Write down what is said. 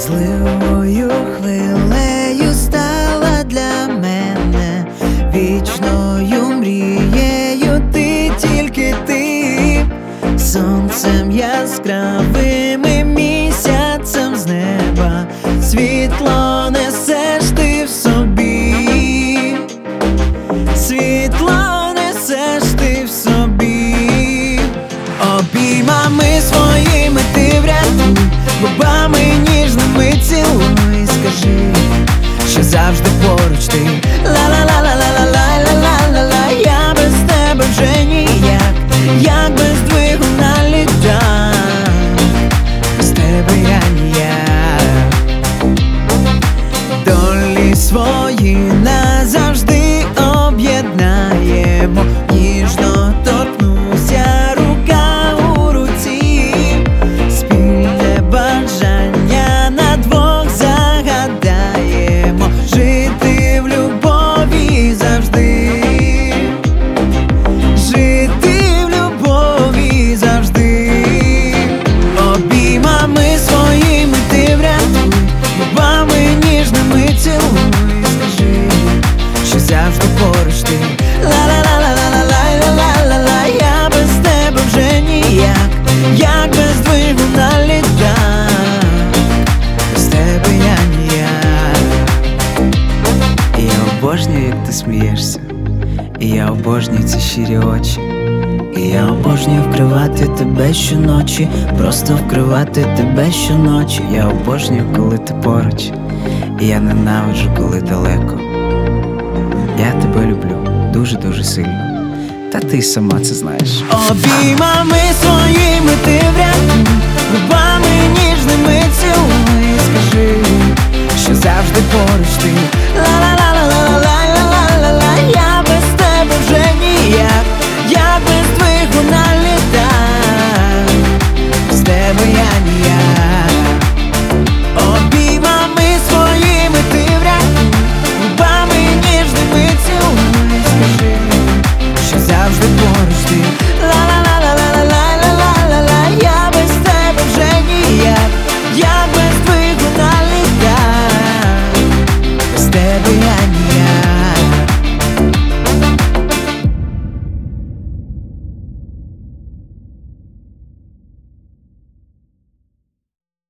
Зливою хвилею стала для мене, вічною мрією ти, тільки ти, сонцем яскравим і місяцем з неба, світло несеш ти в собі, світло несеш ти в собі, обіймами своїми ти врятуй, губами ніжними цілуй, скажи, що завжди поруч ти. Ла-ла-ла-ла-ла-ла-ла-ла-ла-ла. Я без тебе вже ніяк, як без двигуна літак, без тебе я ніяк. Долі свої назавжди об'єднаємо, ніжно торкнуся, рука у руці, спільне бажання на двох загадаємо, жити в любові завжди, жити в любові завжди. Обіймами своїми ти врятуй, губами ніжними цілуй, скажи, що завжди поруч ти. Ла-ла-ла-ла-ла-ла-ла-ла-ла. Я без тебе вже ніяк, як без двигуна літак, без тебе я ніяк. І я обожнюю, як ти смієшся, і я обожнюю ці щирі очі, і я обожнюю вкривати тебе щоночі, просто вкривати тебе щоночі. Я обожнюю, коли ти поруч, і я ненавиджу, коли далеко. Я тебе люблю дуже-дуже сильно, та ти сама це знаєш. Обіймами своїми ти врятуй,